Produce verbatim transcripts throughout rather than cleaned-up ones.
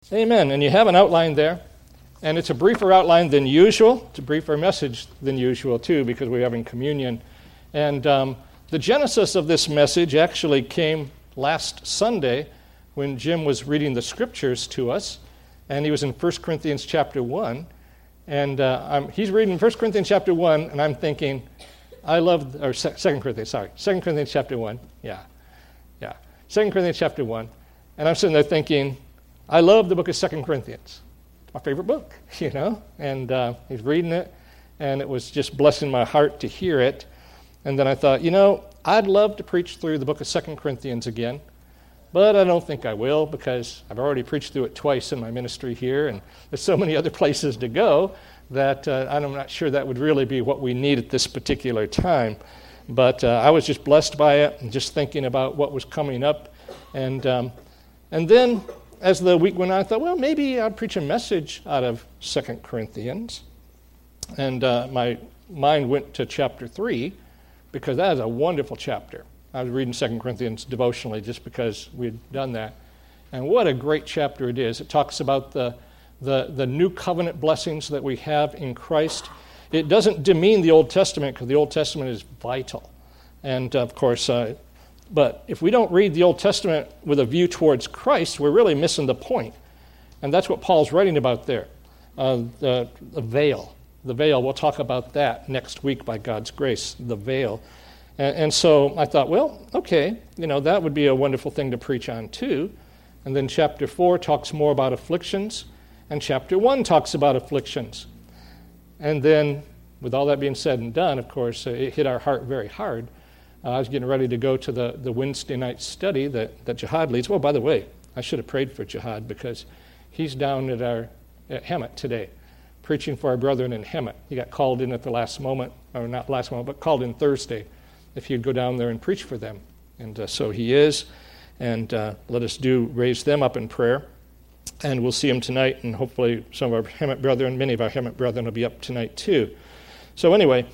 Amen. And you have an outline there, and it's a briefer outline than usual. It's a briefer message than usual, too, because we're having communion. And um, the genesis of this message actually came last Sunday when Jim was reading the scriptures to us, and he was in First Corinthians chapter one. And uh, I'm, he's reading First Corinthians chapter one, and I'm thinking, I love, or Second Corinthians, sorry, Second Corinthians chapter one, yeah, yeah, Second Corinthians chapter one. And I'm sitting there thinking, I love the book of Second Corinthians. It's my favorite book, you know. And uh, he's reading it, and it was just blessing my heart to hear it. And then I thought, you know, I'd love to preach through the book of Second Corinthians again, but I don't think I will because I've already preached through it twice in my ministry here, and there's so many other places to go that uh, I'm not sure that would really be what we need at this particular time. But uh, I was just blessed by it and just thinking about what was coming up. And um, and then as the week went on, I thought, well, maybe I'd preach a message out of Second Corinthians. And uh, my mind went to chapter three, because that is a wonderful chapter. I was reading Second Corinthians devotionally just because we'd done that. And what a great chapter it is. It talks about the, the, the new covenant blessings that we have in Christ. It doesn't demean the Old Testament, because the Old Testament is vital. And, of course, uh, but if we don't read the Old Testament with a view towards Christ, we're really missing the point. And that's what Paul's writing about there, uh, the, the veil. The veil, we'll talk about that next week by God's grace, the veil. And, and so I thought, well, okay, you know, that would be a wonderful thing to preach on too. And then chapter four talks more about afflictions, and chapter one talks about afflictions. And then, with all that being said and done, of course, it hit our heart very hard. Uh, I was getting ready to go to the, the Wednesday night study that, that Jihad leads. Oh, by the way, I should have prayed for Jihad because he's down at our at Hemet today, preaching for our brethren in Hemet. He got called in at the last moment, or not last moment, but called in Thursday if he'd go down there and preach for them. And uh, so he is. And uh, let us do raise them up in prayer. And we'll see him tonight, and hopefully some of our Hemet brethren, many of our Hemet brethren will be up tonight too. So anyway,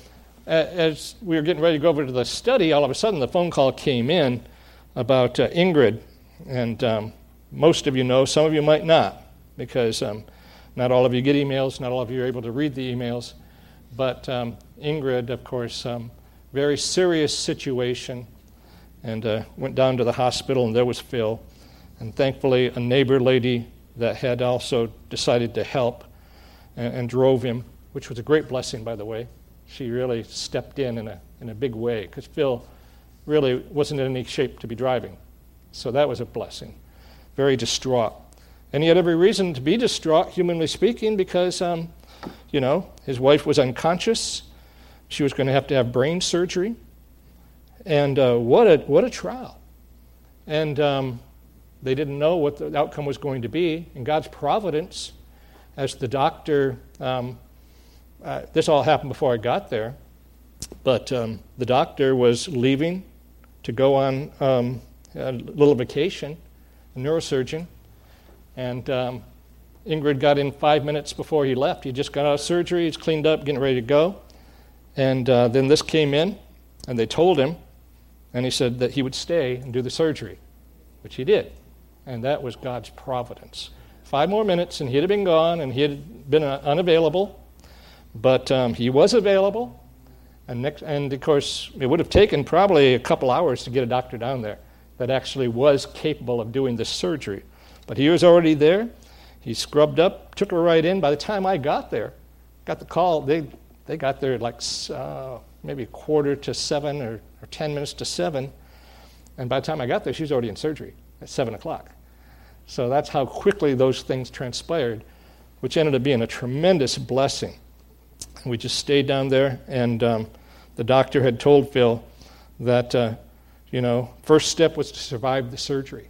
as we were getting ready to go over to the study, all of a sudden the phone call came in about uh, Ingrid. And um, most of you know, some of you might not, because um, not all of you get emails, not all of you are able to read the emails. But um, Ingrid, of course, um, very serious situation, and uh, went down to the hospital, and there was Phil. And thankfully, a neighbor lady that had also decided to help and, and drove him, which was a great blessing, by the way. She really stepped in in a, in a big way, because Phil really wasn't in any shape to be driving. So that was a blessing. Very distraught. And he had every reason to be distraught, humanly speaking, because, um, you know, his wife was unconscious. She was going to have to have brain surgery. And uh, what a what a trial. And um, they didn't know what the outcome was going to be. In God's providence, as the doctor, um, uh, this all happened before I got there, but um, the doctor was leaving to go on um, a little vacation, a neurosurgeon, and um, Ingrid got in five minutes before he left. He just got out of surgery, he's cleaned up, getting ready to go. And uh, then this came in, and they told him, and he said that he would stay and do the surgery, which he did. And that was God's providence. Five more minutes, and he'd have been gone, and he had been uh, unavailable. But um, he was available. And, next, and, of course, it would have taken probably a couple hours to get a doctor down there that actually was capable of doing this surgery. But he was already there. He scrubbed up, took her right in. By the time I got there, got the call, they they got there at like uh, maybe a quarter to seven or, or ten minutes to seven. And by the time I got there, she was already in surgery at seven o'clock. So that's how quickly those things transpired, which ended up being a tremendous blessing. And we just stayed down there, and um, the doctor had told Phil that, uh, you know, first step was to survive the surgery.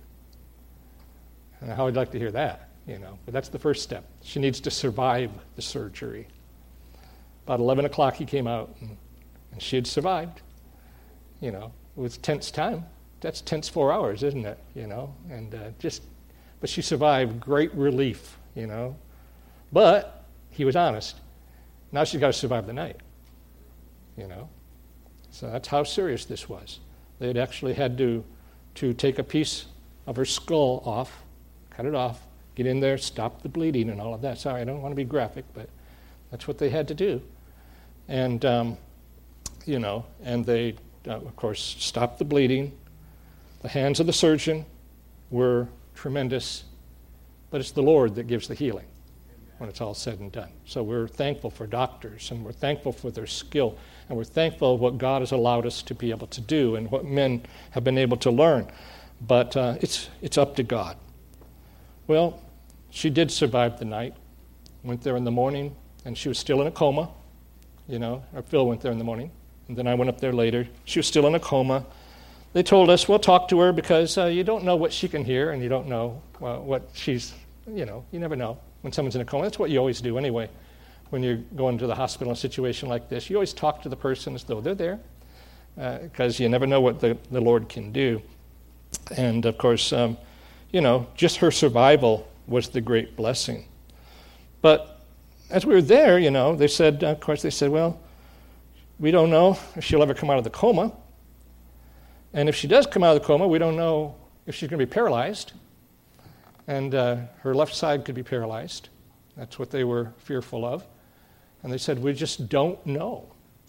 And how I'd like to hear that, you know, but that's the first step. She needs to survive the surgery. About eleven o'clock he came out, and, and she had survived. You know, it was tense time. That's tense four hours, isn't it? You know, and uh, just, but she survived. Great relief, you know. But he was honest. Now she's got to survive the night, you know. So that's how serious this was. They had actually had to to take a piece of her skull off, cut it off, get in there, stop the bleeding and all of that. Sorry, I don't want to be graphic, but that's what they had to do. And, um, you know, and they, uh, of course, stopped the bleeding. The hands of the surgeon were tremendous, but it's the Lord that gives the healing when it's all said and done. So we're thankful for doctors, and we're thankful for their skill, and we're thankful for what God has allowed us to be able to do and what men have been able to learn. But uh, it's it's up to God. Well, she did survive the night. Went there in the morning, and she was still in a coma. You know, or Phil went there in the morning, and then I went up there later. She was still in a coma. They told us, we'll talk to her because uh, you don't know what she can hear, and you don't know uh, what she's, you know, you never know when someone's in a coma. That's what you always do anyway when you're going to the hospital in a situation like this. You always talk to the person as though they're there because uh, you never know what the, the Lord can do. And, of course, um, you know, just her survival was the great blessing. But as we were there, you know, they said, uh, of course, they said, well, we don't know if she'll ever come out of the coma. And if she does come out of the coma, we don't know if she's going to be paralyzed. And uh, her left side could be paralyzed. That's what they were fearful of. And they said, we just don't know.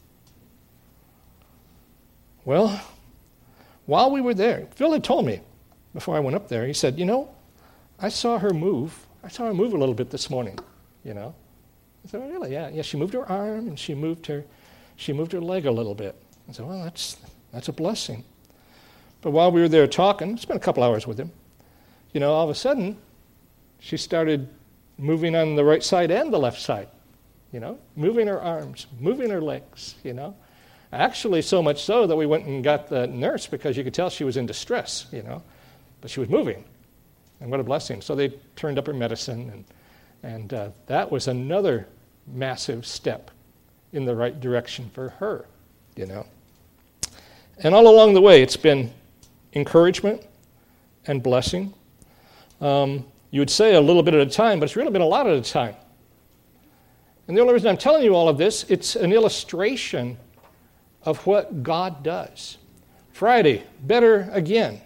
Well, while we were there, Phil had told me before I went up there, he said, you know, I saw her move. I saw her move a little bit this morning, you know. I said, oh, really? Yeah, yeah. She moved her arm and she moved her, she moved her leg a little bit. I said, well, that's that's a blessing. But while we were there talking, spent a couple hours with him, you know, all of a sudden, she started moving on the right side and the left side, you know, moving her arms, moving her legs, you know. Actually, so much so that we went and got the nurse because you could tell she was in distress, you know, but she was moving. And what a blessing. So they turned up her medicine, and and uh, that was another massive step in the right direction for her, you know. And all along the way, it's been encouragement and blessing. Um, you would say a little bit at a time, but it's really been a lot at a time. And the only reason I'm telling you all of this, it's an illustration of what God does. Friday, better again.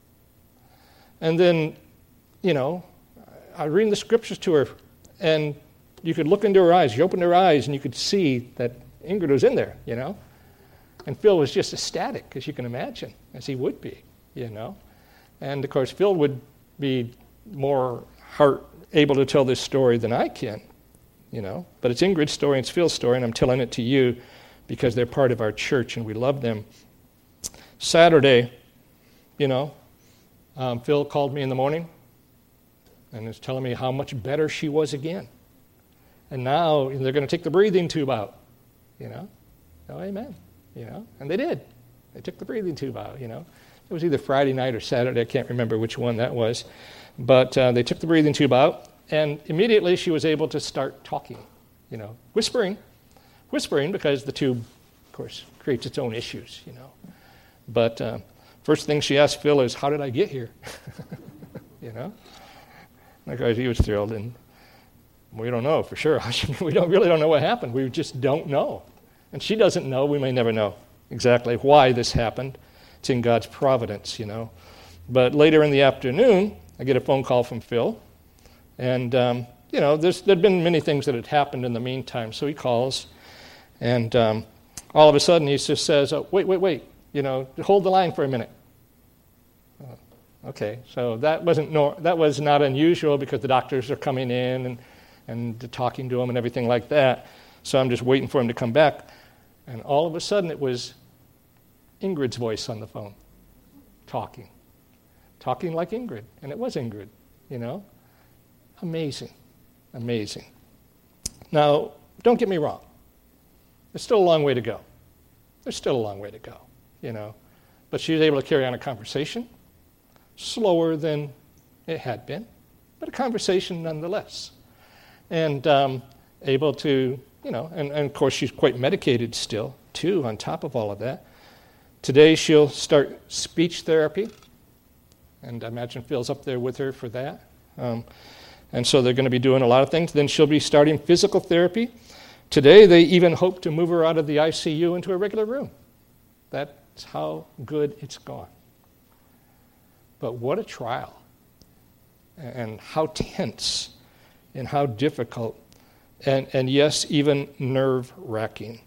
And then, you know, I read the scriptures to her, and you could look into her eyes. You opened her eyes, and you could see that Ingrid was in there, you know. And Phil was just ecstatic, as you can imagine, as he would be, you know. And, of course, Phil would be more heart able to tell this story than I can, you know. But it's Ingrid's story, and it's Phil's story, and I'm telling it to you because they're part of our church, and we love them. Saturday, you know, um, Phil called me in the morning and was telling me how much better she was again. And now they're going to take the breathing tube out, you know. Oh, amen. You know, and they did. They took the breathing tube out, you know. It was either Friday night or Saturday. I can't remember which one that was. But uh, they took the breathing tube out, and immediately she was able to start talking, you know, whispering. Whispering because the tube, of course, creates its own issues, you know. But uh, first thing she asked Phil is, how did I get here? You know. Because he was thrilled, and we don't know for sure. We don't really don't know what happened. We just don't know. And she doesn't know. We may never know exactly why this happened. It's in God's providence, you know. But later in the afternoon, I get a phone call from Phil. And, um, you know, there's, there'd been many things that had happened in the meantime. So he calls, and um, all of a sudden he just says, oh, wait, wait, wait, you know, hold the line for a minute. Uh, okay, so that wasn't nor- that was not unusual because the doctors are coming in and, and talking to him and everything like that. So I'm just waiting for him to come back. And all of a sudden it was Ingrid's voice on the phone, talking. Talking like Ingrid. And it was Ingrid, you know. Amazing. Amazing. Now, don't get me wrong. There's still a long way to go. There's still a long way to go, you know. But she was able to carry on a conversation, slower than it had been, but a conversation nonetheless. And um, able to, you know, and, and of course she's quite medicated still, too, on top of all of that. Today she'll start speech therapy, and I imagine Phil's up there with her for that. Um, and so they're going to be doing a lot of things. Then she'll be starting physical therapy. Today they even hope to move her out of the I C U into a regular room. That's how good it's gone. But what a trial. and how tense and how difficult and, and yes, even nerve-wracking.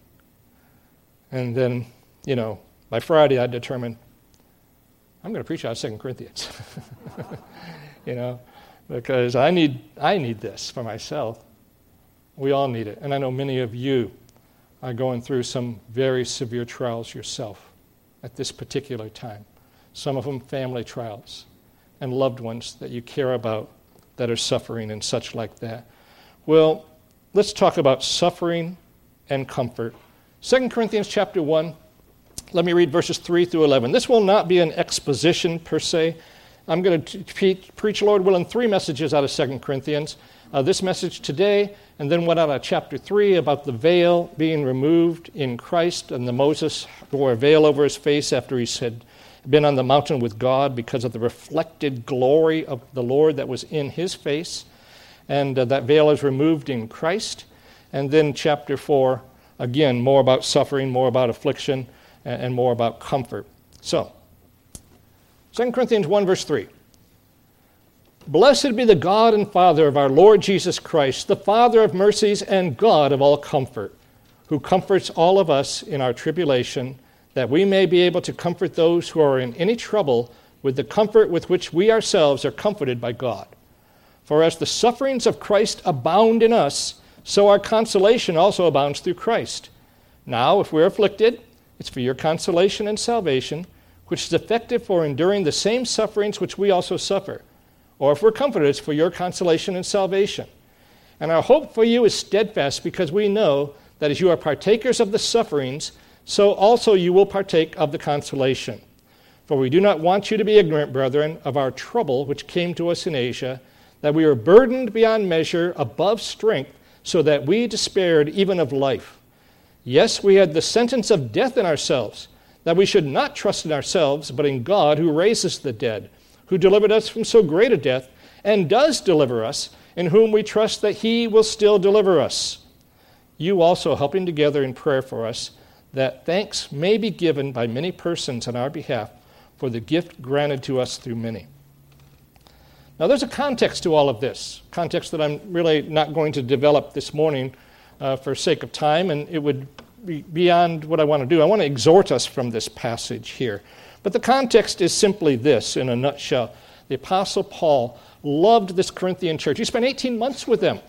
And then, you know, by Friday I determined I'm going to preach out of Second Corinthians. You know, because I need I need this for myself. We all need it. And I know many of you are going through some very severe trials yourself at this particular time. Some of them family trials and loved ones that you care about that are suffering and such like that. Well, let's talk about suffering and comfort. Second Corinthians chapter one, let me read verses three through eleven. This will not be an exposition per se. I'm going to te- preach, Lord willing, three messages out of Second Corinthians. Uh, this message today, and then one out of chapter three about the veil being removed in Christ, and the Moses wore a veil over his face after he had been on the mountain with God because of the reflected glory of the Lord that was in his face. And uh, that veil is removed in Christ. And then chapter four, again, more about suffering, more about affliction, and, and more about comfort. So, Second Corinthians one, verse three. Blessed be the God and Father of our Lord Jesus Christ, the Father of mercies and God of all comfort, who comforts all of us in our tribulation, that we may be able to comfort those who are in any trouble with the comfort with which we ourselves are comforted by God. For as the sufferings of Christ abound in us, so our consolation also abounds through Christ. Now, if we're afflicted, it's for your consolation and salvation, which is effective for enduring the same sufferings which we also suffer. Or if we're comforted, it's for your consolation and salvation. And our hope for you is steadfast, because we know that as you are partakers of the sufferings, so also you will partake of the consolation. For we do not want you to be ignorant, brethren, of our trouble which came to us in Asia, that we were burdened beyond measure, above strength, so that we despaired even of life. Yes, we had the sentence of death in ourselves, that we should not trust in ourselves, but in God who raises the dead, who delivered us from so great a death, and does deliver us, in whom we trust that he will still deliver us. You also helping together in prayer for us, that thanks may be given by many persons on our behalf for the gift granted to us through many. Now there's a context to all of this, context that I'm really not going to develop this morning uh, for sake of time, and it would be beyond what I want to do. I want to exhort us from this passage here. But the context is simply this, in a nutshell. The Apostle Paul loved this Corinthian church. He spent eighteen months with them.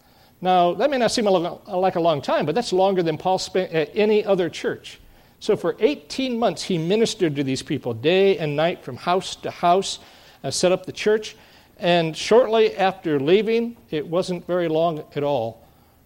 Now, that may not seem like a long time, but that's longer than Paul spent at any other church. So for eighteen months, he ministered to these people day and night from house to house, uh, set up the church. And shortly after leaving, it wasn't very long at all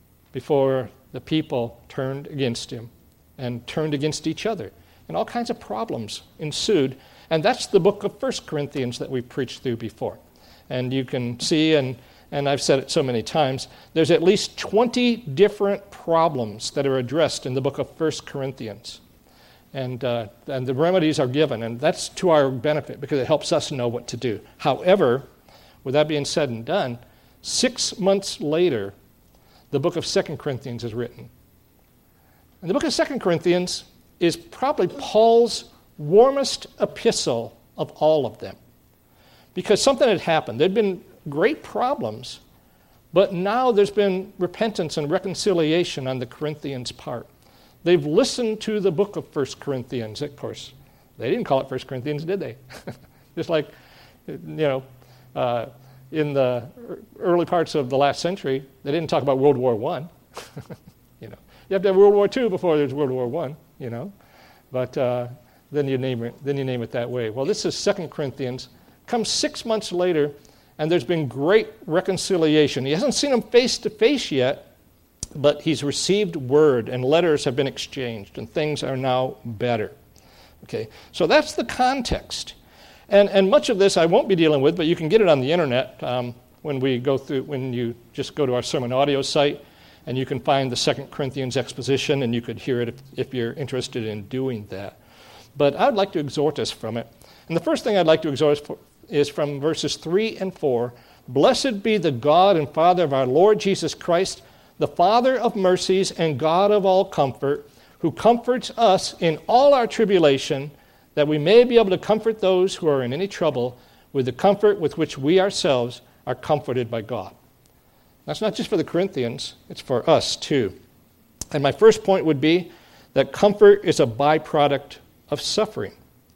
before the people turned against him and turned against each other. And all kinds of problems ensued. And that's the book of First Corinthians that we've preached through before. And you can see, and, and I've said it so many times, there's at least twenty different problems that are addressed in the book of First Corinthians. And, uh, and the remedies are given, and that's to our benefit because it helps us know what to do. However, with that being said and done, six months later, the book of Second Corinthians is written. And the book of Second Corinthians is probably Paul's warmest epistle of all of them. Because something had happened. There'd been great problems, but now there's been repentance and reconciliation on the Corinthians' part. They've listened to the book of First Corinthians. Of course, they didn't call it First Corinthians, did they? Just like, you know, uh, in the early parts of the last century, they didn't talk about World War One. You know, you have to have World War Two before there's World War One. You know, but uh, then you name it. Then you name it that way. Well, this is Second Corinthians. Comes six months later, and there's been great reconciliation. He hasn't seen them face to face yet, but he's received word, and letters have been exchanged, and things are now better. Okay, so that's the context. And and much of this I won't be dealing with, but you can get it on the internet um, when we go through, when you just go to our sermon audio site, and you can find the Second Corinthians exposition, and you could hear it if, if you're interested in doing that. But I'd like to exhort us from it. And the first thing I'd like to exhort us for is from verses three and four. Blessed be the God and Father of our Lord Jesus Christ, the Father of mercies and God of all comfort, who comforts us in all our tribulation, that we may be able to comfort those who are in any trouble with the comfort with which we ourselves are comforted by God. That's not just for the Corinthians, it's for us too. And my first point would be that comfort is a byproduct of suffering.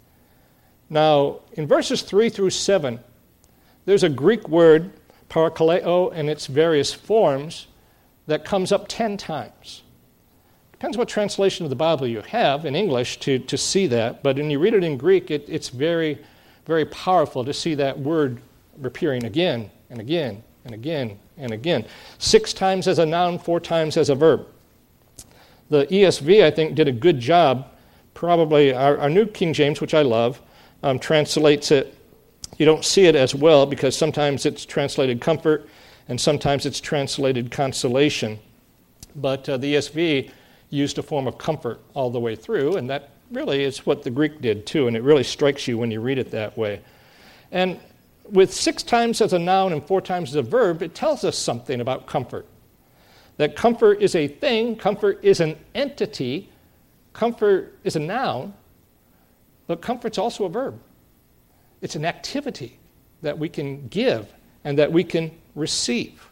Now, in verses three through seven, there's a Greek word, parakaleo, in its various forms that comes up ten times. Depends what translation of the Bible you have in English to, to see that, but when you read it in Greek, it, it's very, very powerful to see that word appearing again and again and again and again. Six times as a noun, four times as a verb. The E S V, I think, did a good job. Probably our, our New King James, which I love, um, translates it. You don't see it as well because sometimes it's translated comfort and sometimes it's translated consolation. But uh, the E S V used a form of comfort all the way through, and that really is what the Greek did too, and it really strikes you when you read it that way. And with six times as a noun and four times as a verb, it tells us something about comfort. That comfort is a thing, comfort is an entity, comfort is a noun, but comfort's also a verb. It's an activity that we can give and that we can receive.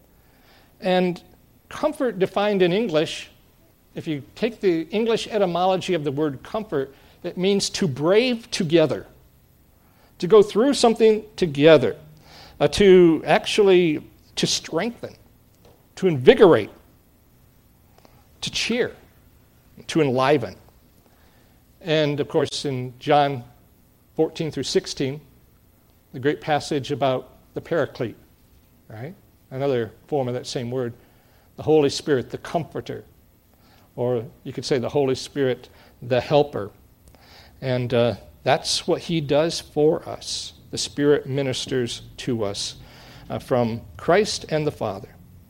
And comfort defined in English, if you take the English etymology of the word comfort, it means to brave together, to go through something together, uh, to actually to strengthen, to invigorate, to cheer, to enliven. And of course, in John fourteen through sixteen, the great passage about the Paraclete, right? Another form of that same word, the Holy Spirit, the Comforter, or you could say the Holy Spirit, the Helper. And uh, that's what he does for us. The Spirit ministers to us uh, from Christ and the Father.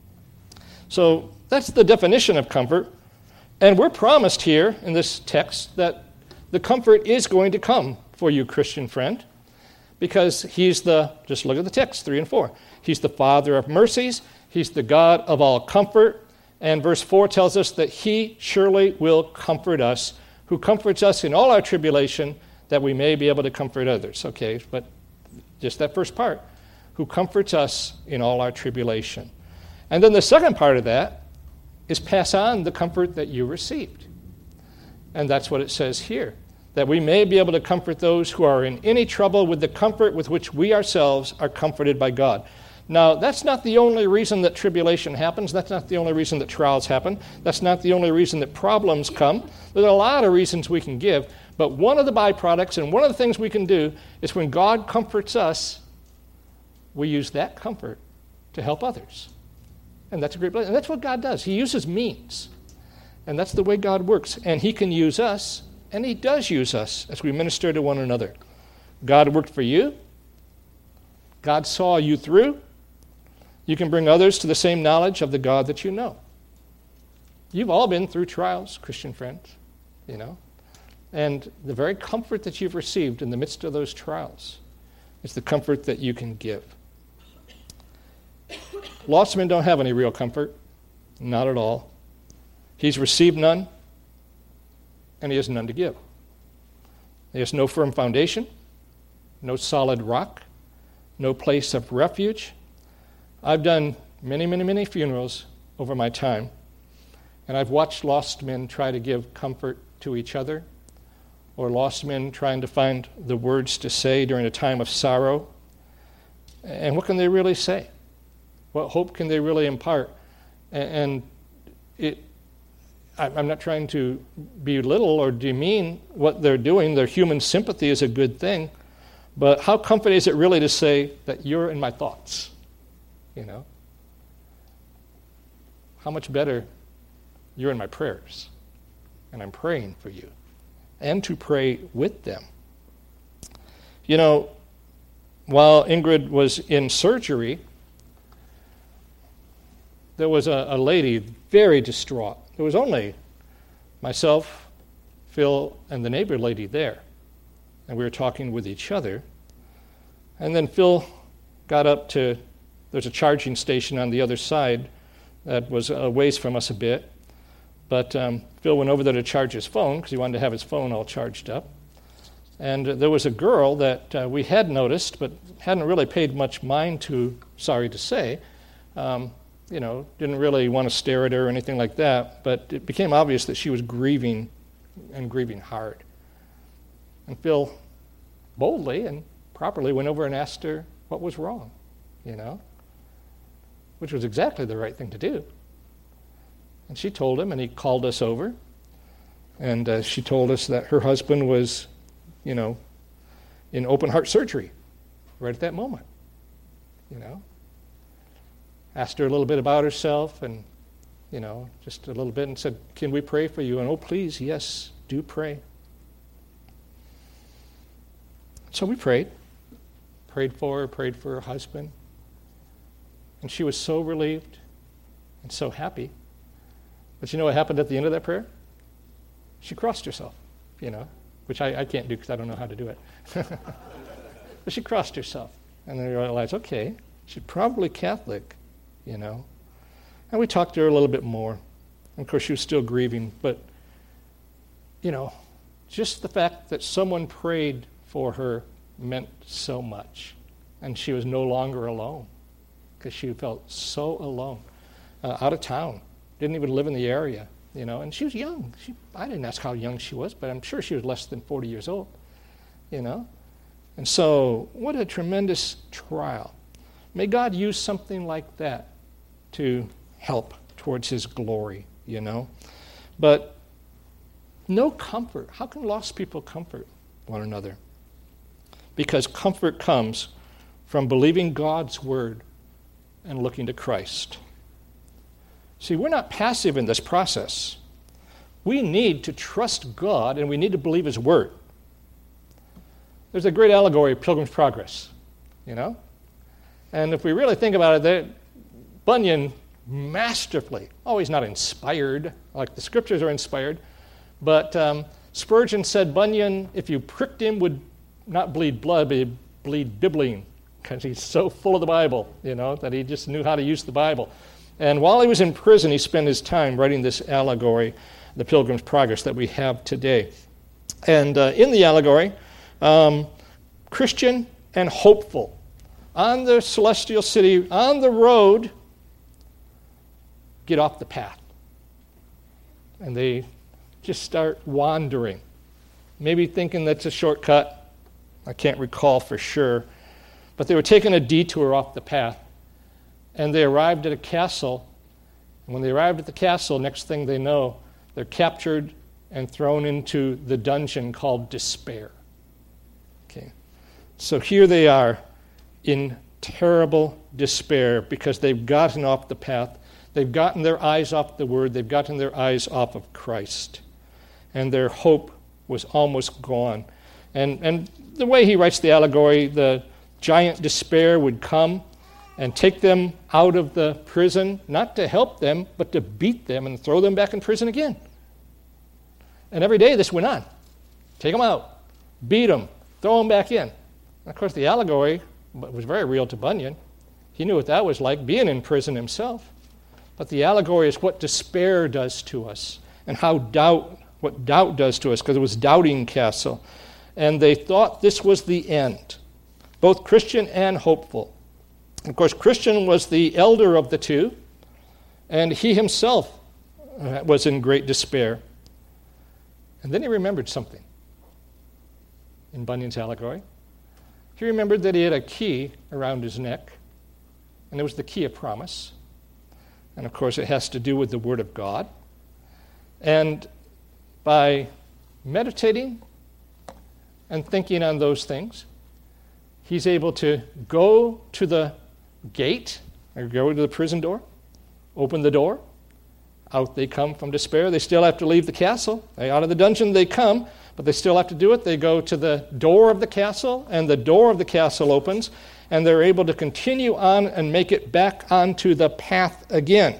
So that's the definition of comfort. And we're promised here in this text that the comfort is going to come for you, Christian friend, because he's the, just look at the text, three and four. He's the Father of mercies. He's the God of all comfort. And verse four tells us that he surely will comfort us, who comforts us in all our tribulation, that we may be able to comfort others. Okay, but just that first part, who comforts us in all our tribulation. And then the second part of that is pass on the comfort that you received. And that's what it says here, that we may be able to comfort those who are in any trouble with the comfort with which we ourselves are comforted by God. Now, that's not the only reason that tribulation happens. That's not the only reason that trials happen. That's not the only reason that problems come. There are a lot of reasons we can give, but one of the byproducts and one of the things we can do is when God comforts us, we use that comfort to help others. And that's a great blessing. And that's what God does. He uses means. And that's the way God works. And he can use us, and he does use us as we minister to one another. God worked for you. God saw you through. You can bring others to the same knowledge of the God that you know. You've all been through trials, Christian friends, you know. And the very comfort that you've received in the midst of those trials is the comfort that you can give. Lost men don't have any real comfort, not at all. He's received none, and he has none to give. He has no firm foundation, no solid rock, no place of refuge. I've done many, many, many funerals over my time, and I've watched lost men try to give comfort to each other, or lost men trying to find the words to say during a time of sorrow. And what can they really say? What hope can they really impart? And it, I'm not trying to belittle or demean what they're doing. Their human sympathy is a good thing. But how comforting is it really to say that you're in my thoughts? You know? How much better you're in my prayers. And I'm praying for you. And to pray with them. You know, while Ingrid was in surgery, there was a, a lady very distraught. There was only myself, Phil, and the neighbor lady there. And we were talking with each other. And then Phil got up to, there's a charging station on the other side that was a ways from us a bit. But um, Phil went over there to charge his phone because he wanted to have his phone all charged up. And uh, there was a girl that uh, we had noticed, but hadn't really paid much mind to, sorry to say. Um, you know, didn't really want to stare at her or anything like that, but it became obvious that she was grieving and grieving hard. And Phil boldly and properly went over and asked her what was wrong, you know, which was exactly the right thing to do. And she told him, and he called us over, and uh, she told us that her husband was, you know, in open heart surgery right at that moment, you know. Asked her a little bit about herself and, you know, just a little bit and said, can we pray for you? And, oh, please, yes, do pray. So we prayed. Prayed for her, prayed for her husband. And she was so relieved and so happy. But you know what happened at the end of that prayer? She crossed herself, you know, which I, I can't do because I don't know how to do it. But she crossed herself. And then I realized, okay, she's probably Catholic. You know, and we talked to her a little bit more. And of course, she was still grieving, but, you know, just the fact that someone prayed for her meant so much. And she was no longer alone because she felt so alone, uh, out of town, didn't even live in the area, you know, and she was young. She, I didn't ask how young she was, but I'm sure she was less than forty years old, you know. And so, what a tremendous trial. May God use something like that to help towards his glory, you know. But no comfort. How can lost people comfort one another? Because comfort comes from believing God's word and looking to Christ. See, we're not passive in this process. We need to trust God and we need to believe his word. There's a great allegory of Pilgrim's Progress, you know. And if we really think about it, Bunyan masterfully, oh, he's not inspired, like the scriptures are inspired, but um, Spurgeon said Bunyan, if you pricked him, would not bleed blood, but he'd bleed bibline, because he's so full of the Bible, you know, that he just knew how to use the Bible. And while he was in prison, he spent his time writing this allegory, the Pilgrim's Progress, that we have today. And uh, in the allegory, um, Christian and hopeful, on the celestial city, on the road, get off the path. And they just start wandering, maybe thinking that's a shortcut. I can't recall for sure. But they were taking a detour off the path. And they arrived at a castle. And when they arrived at the castle, next thing they know, they're captured and thrown into the dungeon called despair. Okay. So here they are in terrible despair because they've gotten off the path. They've gotten their eyes off the word. They've gotten their eyes off of Christ. And their hope was almost gone. And, and the way he writes the allegory, the giant despair would come and take them out of the prison, not to help them, but to beat them and throw them back in prison again. And every day this went on. Take them out, beat them, throw them back in. And of course, the allegory was very real to Bunyan. He knew what that was like, being in prison himself. But the allegory is what despair does to us and how doubt, what doubt does to us, because it was Doubting Castle. And they thought this was the end, both Christian and hopeful. Of course, Christian was the elder of the two, and he himself was in great despair. And then he remembered something in Bunyan's allegory. He remembered that he had a key around his neck, and it was the key of promise. And of course, it has to do with the Word of God. And by meditating and thinking on those things, he's able to go to the gate, or go to the prison door, open the door. Out they come from despair. They still have to leave the castle. They, out of the dungeon they come, but they still have to do it. They go to the door of the castle, and the door of the castle opens, and they're able to continue on and make it back onto the path again.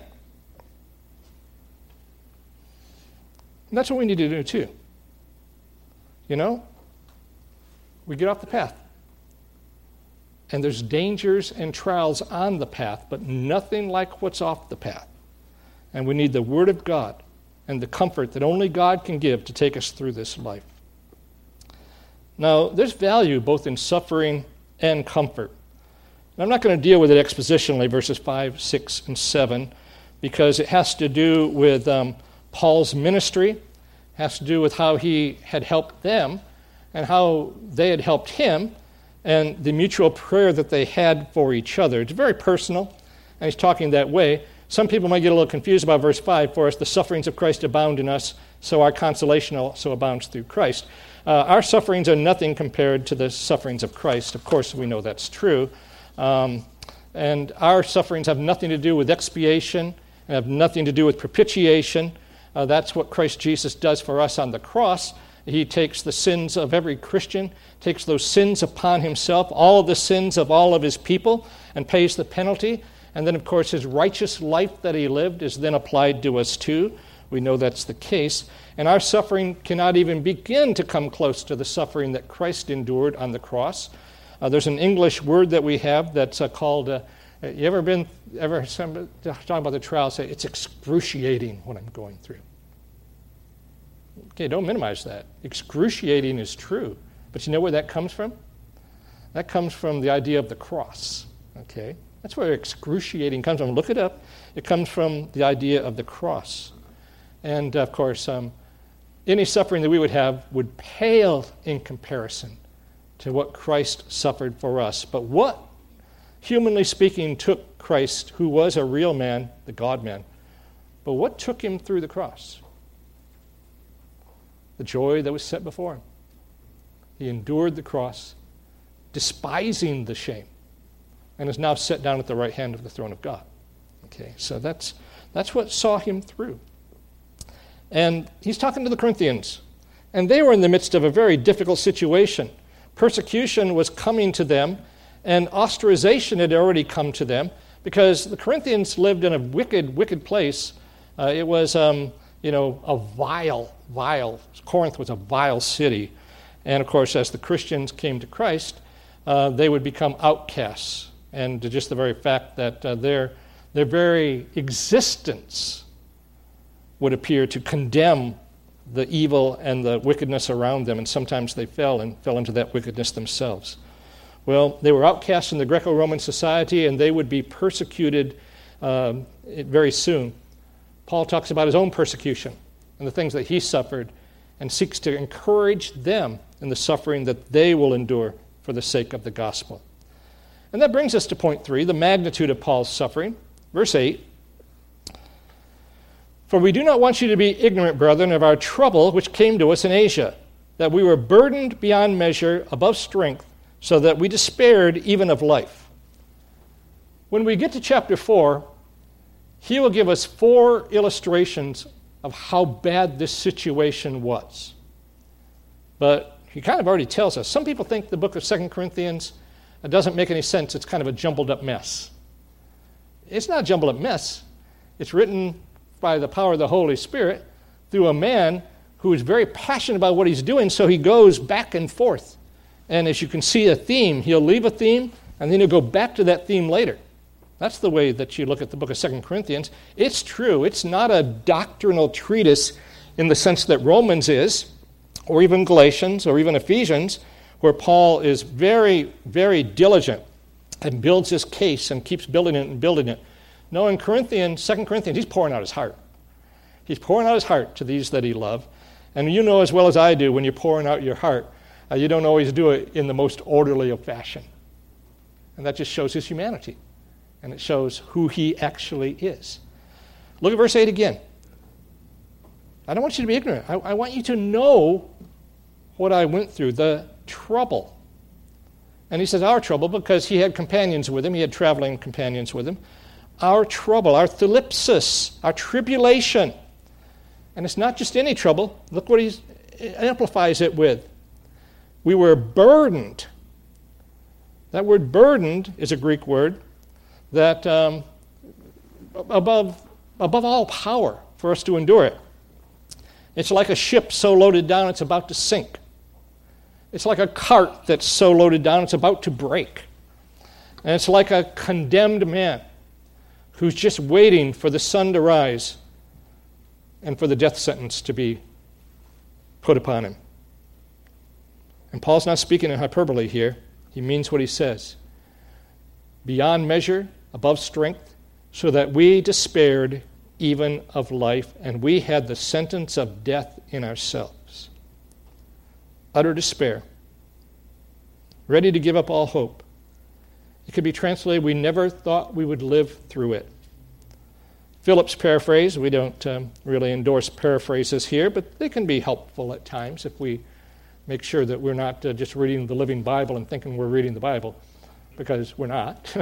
And that's what we need to do too. You know, we get off the path. And there's dangers and trials on the path, but nothing like what's off the path. And we need the Word of God and the comfort that only God can give to take us through this life. Now, there's value both in suffering and comfort. And I'm not going to deal with it expositionally, verses five, six, and seven, because it has to do with um, Paul's ministry, has to do with how he had helped them and how they had helped him, and the mutual prayer that they had for each other. It's very personal, and he's talking that way. Some people might get a little confused about verse five. For us, the sufferings of Christ abound in us, so our consolation also abounds through Christ. Uh, our sufferings are nothing compared to the sufferings of Christ. Of course, we know that's true. Um, and our sufferings have nothing to do with expiation, and have nothing to do with propitiation. Uh, that's what Christ Jesus does for us on the cross. He takes the sins of every Christian, takes those sins upon himself, all of the sins of all of his people, and pays the penalty. And then, of course, his righteous life that he lived is then applied to us too. We know that's the case. And our suffering cannot even begin to come close to the suffering that Christ endured on the cross. Uh, there's an English word that we have that's uh, called, uh, you ever been, ever somebody talking about the trial, say, it's excruciating what I'm going through. Okay, don't minimize that. Excruciating is true. But you know where that comes from? That comes from the idea of the cross. Okay? That's where excruciating comes from. Look it up. It comes from the idea of the cross. And, of course, um, any suffering that we would have would pale in comparison to what Christ suffered for us. But what, humanly speaking, took Christ, who was a real man, the God-man, but what took him through the cross? The joy that was set before him. He endured the cross, despising the shame, and is now set down at the right hand of the throne of God. Okay, so that's that's what saw him through. And he's talking to the Corinthians, and they were in the midst of a very difficult situation. Persecution was coming to them, and ostracization had already come to them, because the Corinthians lived in a wicked, wicked place. Uh, it was, um, you know, a vile, vile, Corinth was a vile city. And, of course, as the Christians came to Christ, uh, they would become outcasts. And just the very fact that uh, their, their very existence would appear to condemn the evil and the wickedness around them, and sometimes they fell and fell into that wickedness themselves. Well, they were outcasts in the Greco-Roman society, and they would be persecuted um, very soon. Paul talks about his own persecution and the things that he suffered, and seeks to encourage them in the suffering that they will endure for the sake of the gospel. And that brings us to point three, the magnitude of Paul's suffering. Verse eight, for we do not want you to be ignorant, brethren, of our trouble which came to us in Asia, that we were burdened beyond measure, above strength, so that we despaired even of life. When we get to chapter four, he will give us four illustrations of how bad this situation was. But he kind of already tells us. Some people think the book of Second Corinthians doesn't make any sense. It's kind of a jumbled up mess. It's not a jumbled up mess. It's written by the power of the Holy Spirit through a man who is very passionate about what he's doing, so he goes back and forth. And as you can see a theme, he'll leave a theme, and then he'll go back to that theme later. That's the way that you look at the book of Second Corinthians. It's true. It's not a doctrinal treatise in the sense that Romans is, or even Galatians, or even Ephesians, where Paul is very, very diligent and builds his case and keeps building it and building it. No, in Corinthians, Second Corinthians, he's pouring out his heart. He's pouring out his heart to these that he loved. And you know as well as I do, when you're pouring out your heart, uh, you don't always do it in the most orderly of fashion. And that just shows his humanity. And it shows who he actually is. Look at verse eight again. I don't want you to be ignorant. I, I want you to know what I went through, the trouble. And he says our trouble because he had companions with him. He had traveling companions with him. Our trouble, our thlipsis, our tribulation. And it's not just any trouble. Look what he amplifies it with. We were burdened. That word burdened is a Greek word that um, above, above all power for us to endure it. It's like a ship so loaded down it's about to sink. It's like a cart that's so loaded down it's about to break. And it's like a condemned man who's just waiting for the sun to rise and for the death sentence to be put upon him. And Paul's not speaking in hyperbole here. He means what he says. Beyond measure, above strength, so that we despaired even of life, and we had the sentence of death in ourselves. Utter despair. Ready to give up all hope. It could be translated, we never thought we would live through it. Philip's paraphrase, we don't um, really endorse paraphrases here, but they can be helpful at times if we make sure that we're not uh, just reading the Living Bible and thinking we're reading the Bible, because we're not.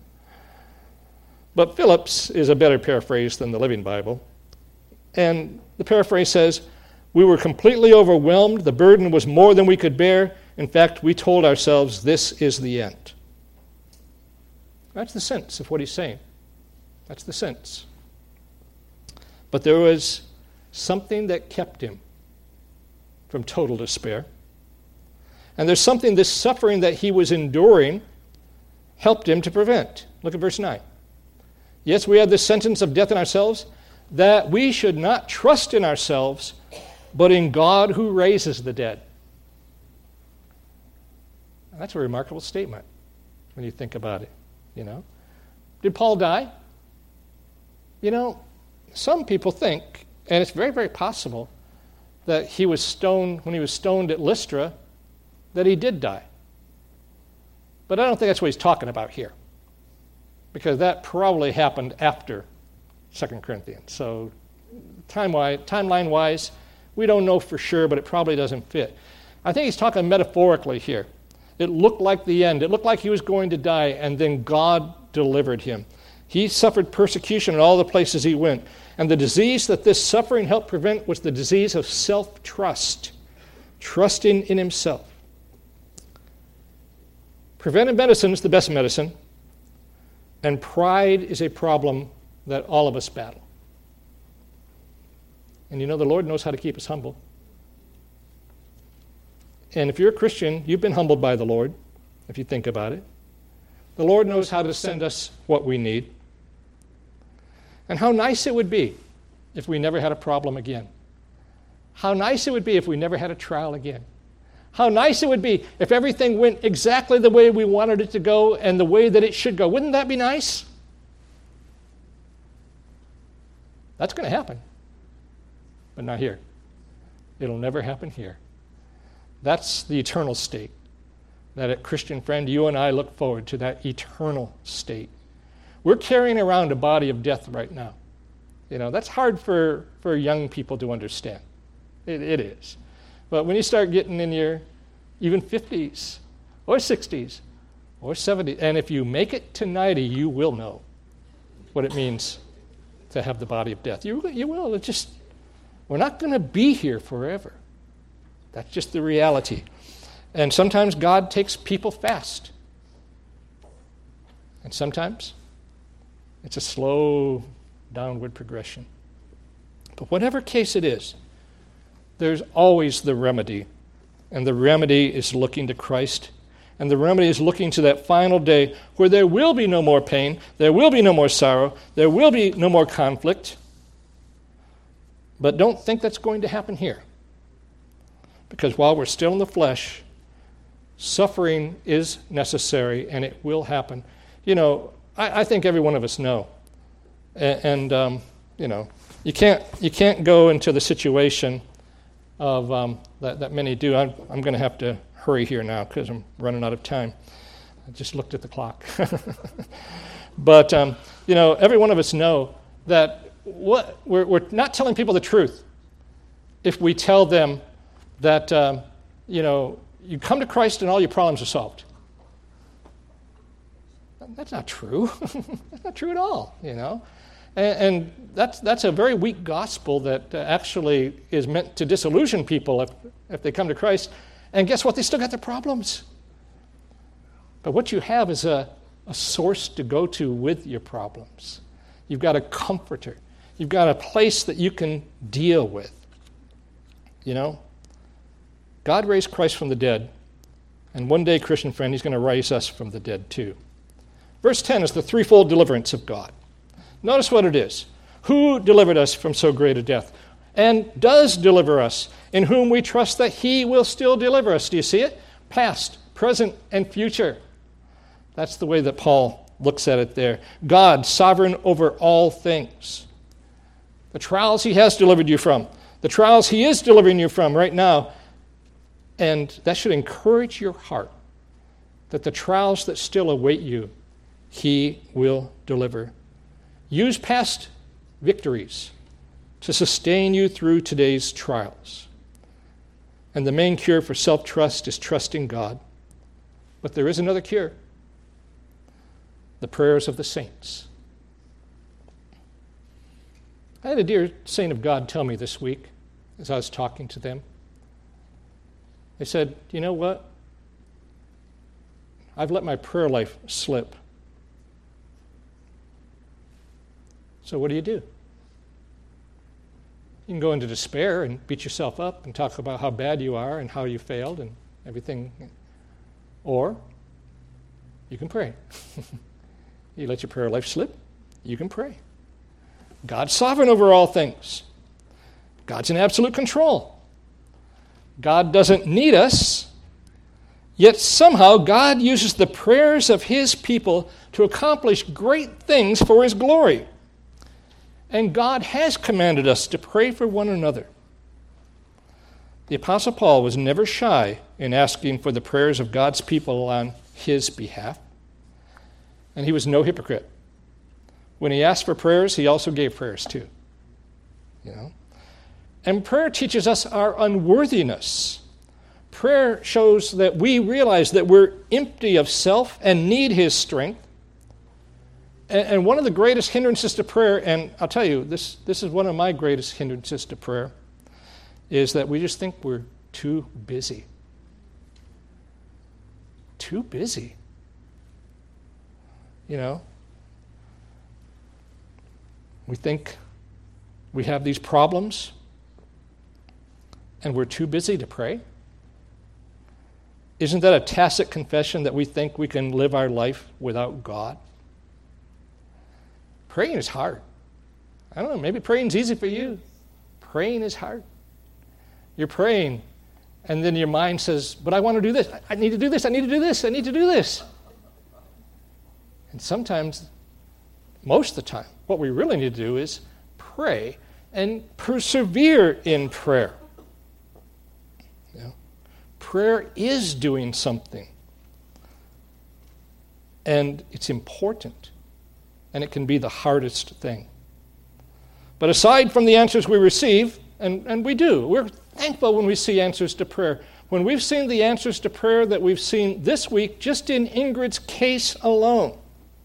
But Philip's is a better paraphrase than the Living Bible. And the paraphrase says, we were completely overwhelmed. The burden was more than we could bear. In fact, we told ourselves, this is the end. That's the sense of what he's saying. That's the sense. But there was something that kept him from total despair. And there's something, this suffering that he was enduring helped him to prevent. Look at verse nine. Yes, we had this sentence of death in ourselves, that we should not trust in ourselves, but in God who raises the dead. And that's a remarkable statement when you think about it, you know. Did Paul die? You know, some people think, and it's very, very possible, that he was stoned, when he was stoned at Lystra, that he did die. But I don't think that's what he's talking about here, because that probably happened after Second Corinthians. So time-wise, timeline-wise, we don't know for sure, but it probably doesn't fit. I think he's talking metaphorically here. It looked like the end. It looked like he was going to die, and then God delivered him. He suffered persecution in all the places he went. And the disease that this suffering helped prevent was the disease of self-trust, trusting in himself. Preventive medicine is the best medicine, and pride is a problem that all of us battle. And you know, the Lord knows how to keep us humble. And if you're a Christian, you've been humbled by the Lord, if you think about it. The Lord knows how to send us what we need. And how nice it would be if we never had a problem again. How nice it would be if we never had a trial again. How nice it would be if everything went exactly the way we wanted it to go and the way that it should go. Wouldn't that be nice? That's going to happen. But not here. It'll never happen here. That's the eternal state. That, Christian friend, you and I look forward to that eternal state. We're carrying around a body of death right now. You know, that's hard for, for young people to understand. It, it is. But when you start getting in your even fifties or sixties or seventies, and if you make it to ninety, you will know what it means to have the body of death. You, you will. It's just, we're not going to be here forever. That's just the reality. And sometimes God takes people fast. And sometimes it's a slow downward progression. But whatever case it is, there's always the remedy. And the remedy is looking to Christ. And the remedy is looking to that final day where there will be no more pain, there will be no more sorrow, there will be no more conflict. But don't think that's going to happen here. Because while we're still in the flesh, suffering is necessary and it will happen. You know, I, I think every one of us know. And, and um, you know, you can't you can't go into the situation of um, that, that many do. I'm, I'm going to have to hurry here now because I'm running out of time. I just looked at the clock. But, um, you know, every one of us know that what we're, we're not telling people the truth if we tell them that, um, you know, you come to Christ and all your problems are solved. That's not true. That's not true at all, you know. And, and that's that's a very weak gospel that uh, actually is meant to disillusion people if, if they come to Christ. And guess what? They still got their problems. But what you have is a, a source to go to with your problems. You've got a comforter. You've got a place that you can deal with. You know? God raised Christ from the dead, and one day, Christian friend, he's going to raise us from the dead too. Verse ten is the threefold deliverance of God. Notice what it is. Who delivered us from so great a death? and does deliver us, in whom we trust that he will still deliver us. Do you see it? Past, present, and future. That's the way that Paul looks at it there. God, sovereign over all things. The trials he has delivered you from, the trials he is delivering you from right now, and that should encourage your heart that the trials that still await you, he will deliver. Use past victories to sustain you through today's trials. And the main cure for self-trust is trusting God. But there is another cure. The prayers of the saints. I had a dear saint of God tell me this week as I was talking to them. They said, you know what? I've let my prayer life slip. So what do you do? You can go into despair and beat yourself up and talk about how bad you are and how you failed and everything. Or you can pray. You let your prayer life slip, you can pray. God's sovereign over all things. God's in absolute control. God doesn't need us, yet somehow God uses the prayers of his people to accomplish great things for his glory. And God has commanded us to pray for one another. The Apostle Paul was never shy in asking for the prayers of God's people on his behalf. And he was no hypocrite. When he asked for prayers, he also gave prayers too. You know? And prayer teaches us our unworthiness. Prayer shows that we realize that we're empty of self and need his strength. And one of the greatest hindrances to prayer, and I'll tell you, this, this is one of my greatest hindrances to prayer, is that we just think we're too busy. Too busy. You know? We think we have these problems, and we're too busy to pray. Isn't that a tacit confession that we think we can live our life without God? Praying is hard. I don't know, maybe praying's easy for you. Praying is hard. You're praying, and then your mind says, but I want to do this. I need to do this. I need to do this. I need to do this. And sometimes, most of the time, what we really need to do is pray and persevere in prayer. You know? Prayer is doing something. And it's important. And it can be the hardest thing. But aside from the answers we receive, and, and we do, we're thankful when we see answers to prayer. When we've seen the answers to prayer that we've seen this week, just in Ingrid's case alone,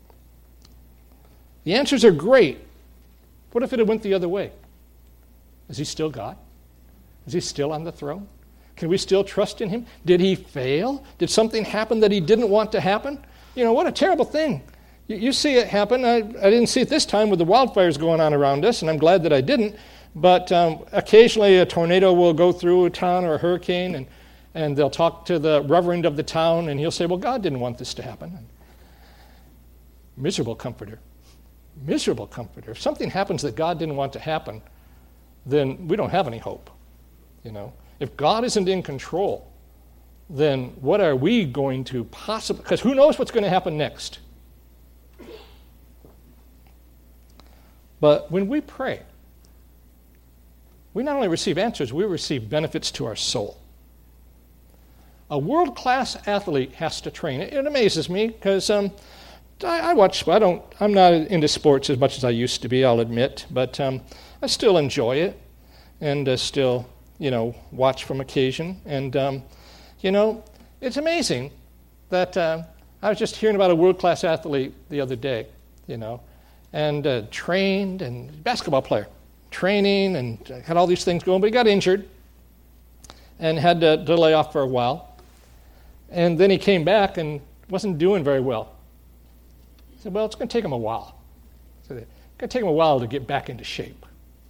the answers are great. What if it had went the other way? Is he still God? Is he still on the throne? Can we still trust in him? Did he fail? Did something happen that he didn't want to happen? You know, what a terrible thing. You, you see it happen. I, I didn't see it this time with the wildfires going on around us, and I'm glad that I didn't. But um, occasionally a tornado will go through a town or a hurricane, and, and they'll talk to the reverend of the town, and he'll say, well, God didn't want this to happen. Miserable comforter. Miserable comforter. If something happens that God didn't want to happen, then we don't have any hope. You know, if God isn't in control, then what are we going to possibly, because who knows what's going to happen next? But when we pray, we not only receive answers, we receive benefits to our soul. A world-class athlete has to train. It, it amazes me because um, I, I watch. I don't. I'm not into sports as much as I used to be. I'll admit, but um, I still enjoy it, and uh, still, you know, watch from occasion. And um, you know, it's amazing that uh, I was just hearing about a world-class athlete the other day. You know, and uh, trained and basketball player, training and had all these things going, but he got injured and had to, to lay off for a while. And then he came back and wasn't doing very well. I said, well, it's going to take him a while. So it's going to take him a while to get back into shape.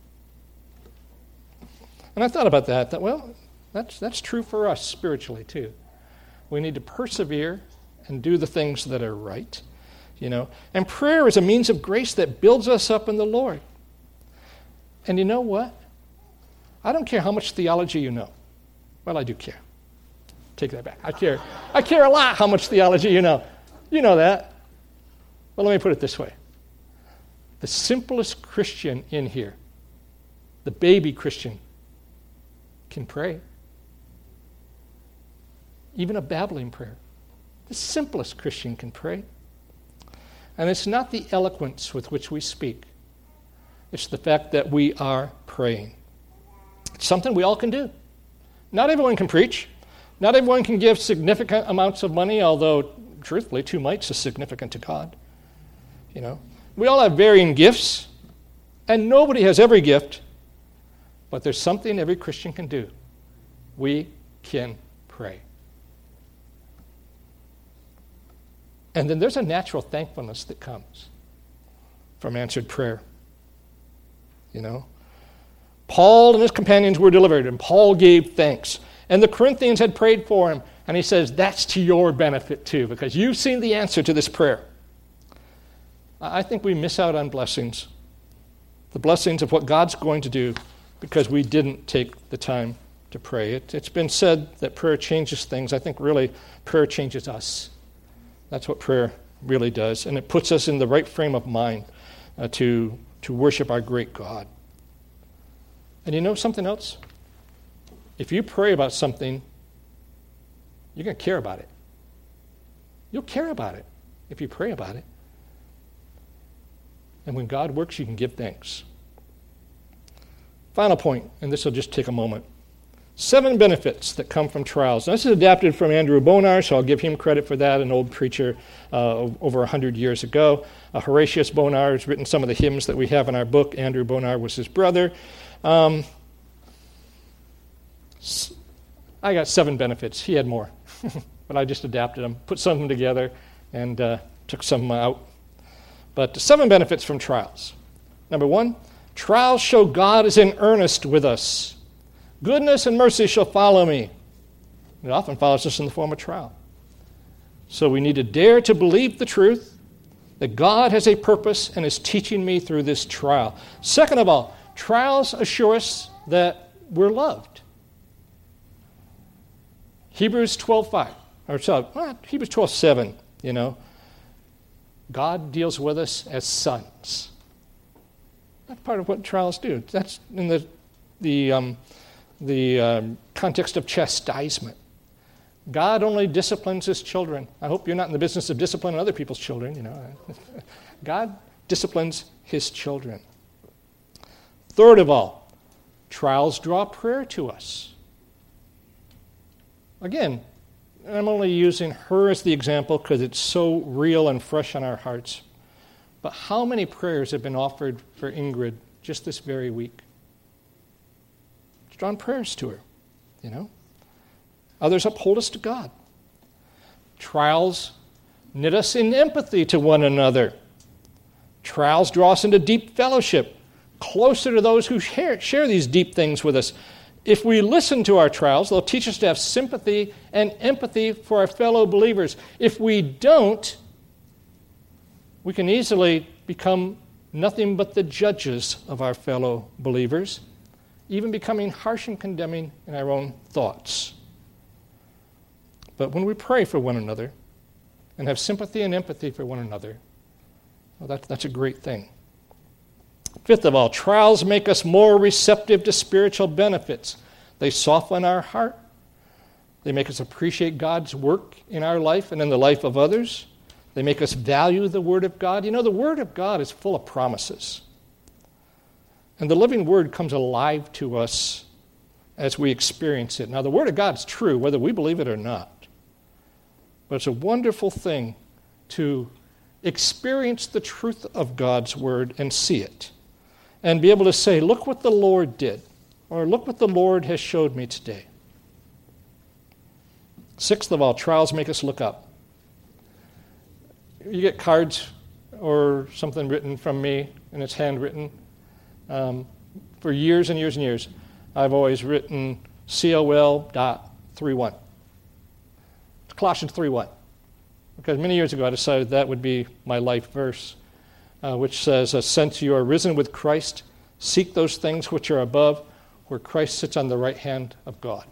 And I thought about that. That well, that's that's true for us spiritually too. We need to persevere and do the things that are right, you know. And prayer is a means of grace that builds us up in the Lord. And you know what? I don't care how much theology you know. Well, I do care. Take that back. I care. I care a lot how much theology you know. You know that. Well, let me put it this way. The simplest Christian in here, the baby Christian, can pray. Even a babbling prayer. The simplest Christian can pray. And it's not the eloquence with which we speak. It's the fact that we are praying. It's something we all can do. Not everyone can preach. Not everyone can give significant amounts of money, although, truthfully, two mites is significant to God. You know, we all have varying gifts, and nobody has every gift, but there's something every Christian can do. We can pray. And then there's a natural thankfulness that comes from answered prayer. You know, Paul and his companions were delivered, and Paul gave thanks. And the Corinthians had prayed for him, and he says, that's to your benefit too, because you've seen the answer to this prayer. I think we miss out on blessings, the blessings of what God's going to do, because we didn't take the time to pray. It, it's been said that prayer changes things. I think really prayer changes us. That's what prayer really does, and it puts us in the right frame of mind uh, to, to worship our great God. And you know something else? If you pray about something, you're going to care about it. You'll care about it if you pray about it. And when God works, you can give thanks. Final point, and this will just take a moment. Seven benefits that come from trials. Now, this is adapted from Andrew Bonar, so I'll give him credit for that, an old preacher uh, over one hundred years ago. Uh, Horatius Bonar has written some of the hymns that we have in our book. Andrew Bonar was his brother. Um, I got seven benefits. He had more, but I just adapted them, put some of them together, and uh, took some out. But seven benefits from trials. Number one, trials show God is in earnest with us. Goodness and mercy shall follow me. It often follows us in the form of trial. So we need to dare to believe the truth that God has a purpose and is teaching me through this trial. Second of all, trials assure us that we're loved. Hebrews twelve five, or sorry, well, Hebrews twelve seven, you know. God deals with us as sons. That's part of what trials do. That's in the the um, the um, context of chastisement. God only disciplines his children. I hope you're not in the business of disciplining other people's children, you know. God disciplines his children. Third of all, trials draw prayer to us. Again, I'm only using her as the example because it's so real and fresh on our hearts. But how many prayers have been offered for Ingrid just this very week? It's drawn prayers to her, you know. Others uphold us to God. Trials knit us in empathy to one another. Trials draw us into deep fellowship, closer to those who share, share these deep things with us. If we listen to our trials, they'll teach us to have sympathy and empathy for our fellow believers. If we don't, we can easily become nothing but the judges of our fellow believers, even becoming harsh and condemning in our own thoughts. But when we pray for one another and have sympathy and empathy for one another, well, that, that's a great thing. Fifth of all, trials make us more receptive to spiritual benefits. They soften our heart. They make us appreciate God's work in our life and in the life of others. They make us value the Word of God. You know, the Word of God is full of promises. And the living Word comes alive to us as we experience it. Now, the Word of God is true, whether we believe it or not. But it's a wonderful thing to experience the truth of God's Word and see it. And be able to say, look what the Lord did, or look what the Lord has showed me today. Sixth of all, trials make us look up. You get cards or something written from me, and it's handwritten. Um, for years and years and years, I've always written C O L dot three one. Colossians three one. Because many years ago I decided that would be my life verse. Uh, which says, since you are risen with Christ, seek those things which are above, where Christ sits on the right hand of God.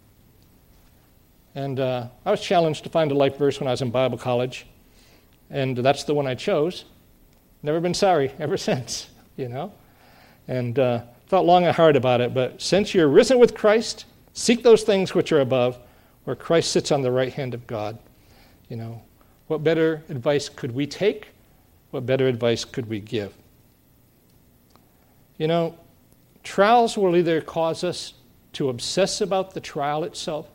And uh, I was challenged to find a life verse when I was in Bible college, and that's the one I chose. Never been sorry ever since, you know. And uh, thought long and hard about it, but since you're risen with Christ, seek those things which are above, where Christ sits on the right hand of God. You know, what better advice could we take? What better advice could we give? You know, trials will either cause us to obsess about the trial itself,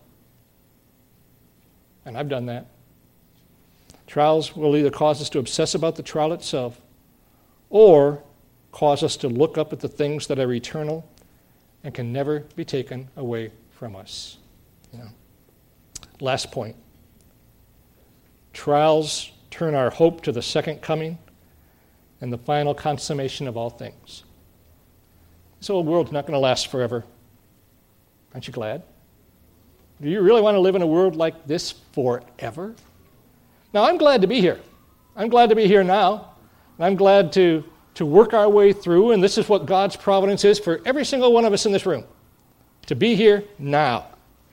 and I've done that. Trials will either cause us to obsess about the trial itself, or cause us to look up at the things that are eternal and can never be taken away from us. You know. Last point. Trials turn our hope to the second coming and the final consummation of all things. This old world's not going to last forever. Aren't you glad? Do you really want to live in a world like this forever? Now, I'm glad to be here. I'm glad to be here now. And I'm glad to, to work our way through, and this is what God's providence is for every single one of us in this room, to be here now.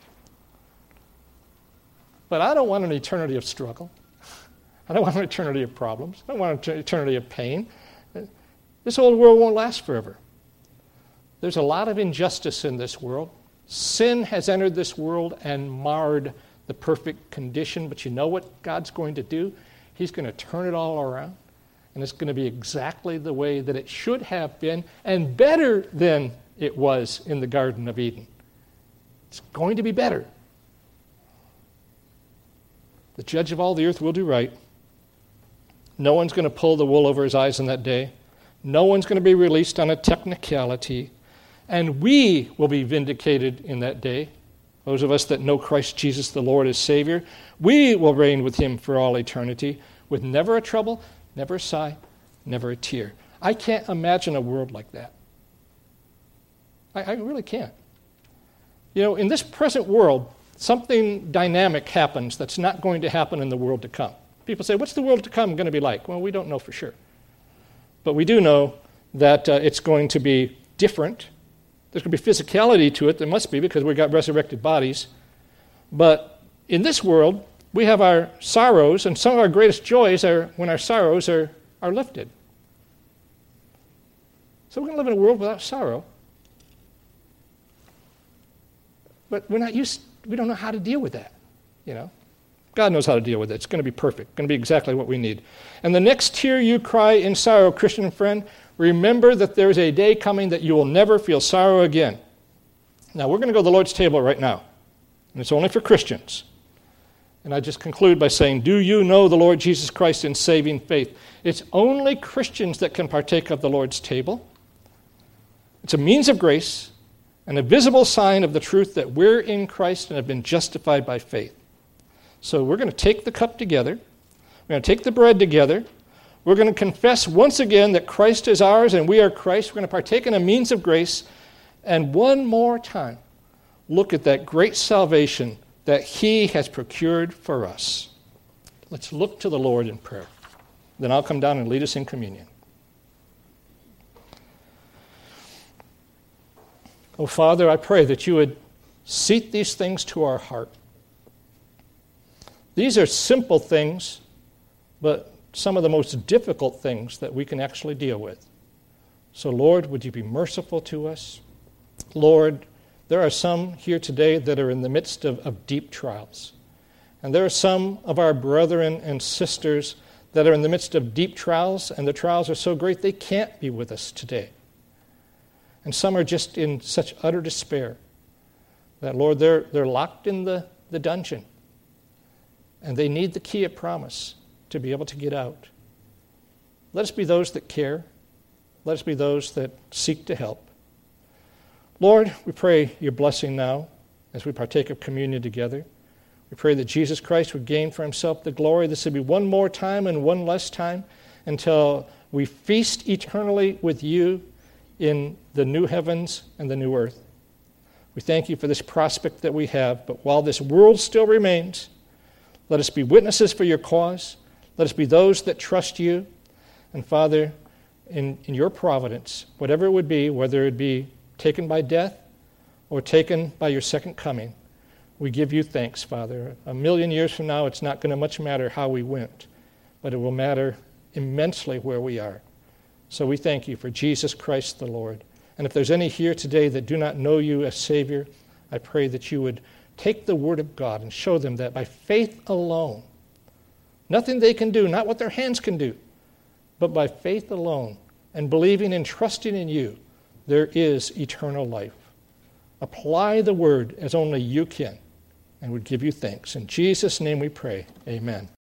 But I don't want an eternity of struggle. I don't want an eternity of problems. I don't want an eternity of pain. This old world won't last forever. There's a lot of injustice in this world. Sin has entered this world and marred the perfect condition, but you know what God's going to do? He's going to turn it all around, and it's going to be exactly the way that it should have been, and better than it was in the Garden of Eden. It's going to be better. The judge of all the earth will do right. No one's going to pull the wool over his eyes on that day. No one's going to be released on a technicality. And we will be vindicated in that day. Those of us that know Christ Jesus the Lord as Savior, we will reign with him for all eternity with never a trouble, never a sigh, never a tear. I can't imagine a world like that. I, I really can't. You know, in this present world, something dynamic happens that's not going to happen in the world to come. People say, what's the world to come going to be like? Well, we don't know for sure. But we do know that uh, it's going to be different. There's going to be physicality to it. There must be, because we've got resurrected bodies. But in this world, we have our sorrows, and some of our greatest joys are when our sorrows are, are lifted. So we're going to live in a world without sorrow. But we're not used, we don't know how to deal with that, you know. God knows how to deal with it. It's going to be perfect, going to be exactly what we need. And the next tear you cry in sorrow, Christian friend, remember that there is a day coming that you will never feel sorrow again. Now, we're going to go to the Lord's table right now, and it's only for Christians. And I just conclude by saying, do you know the Lord Jesus Christ in saving faith? It's only Christians that can partake of the Lord's table. It's a means of grace and a visible sign of the truth that we're in Christ and have been justified by faith. So we're going to take the cup together. We're going to take the bread together. We're going to confess once again that Christ is ours and we are Christ. We're going to partake in a means of grace. And one more time, look at that great salvation that he has procured for us. Let's look to the Lord in prayer. Then I'll come down and lead us in communion. Oh, Father, I pray that you would seat these things to our heart. These are simple things, but some of the most difficult things that we can actually deal with. So, Lord, would you be merciful to us? Lord, there are some here today that are in the midst of, of deep trials. And there are some of our brethren and sisters that are in the midst of deep trials, and the trials are so great they can't be with us today. And some are just in such utter despair that, Lord, they're, they're locked in the, the dungeon. And they need the key of promise to be able to get out. Let us be those that care. Let us be those that seek to help. Lord, we pray your blessing now as we partake of communion together. We pray that Jesus Christ would gain for himself the glory. This would be one more time and one less time until we feast eternally with you in the new heavens and the new earth. We thank you for this prospect that we have, but while this world still remains, let us be witnesses for your cause. Let us be those that trust you. And Father, in, in your providence, whatever it would be, whether it be taken by death or taken by your second coming, we give you thanks, Father. A million years from now, it's not going to much matter how we went, but it will matter immensely where we are. So we thank you for Jesus Christ the Lord. And if there's any here today that do not know you as Savior, I pray that you would take the Word of God and show them that by faith alone, nothing they can do, not what their hands can do, but by faith alone and believing and trusting in you, there is eternal life. Apply the Word as only you can, and would give you thanks. In Jesus' name we pray, amen.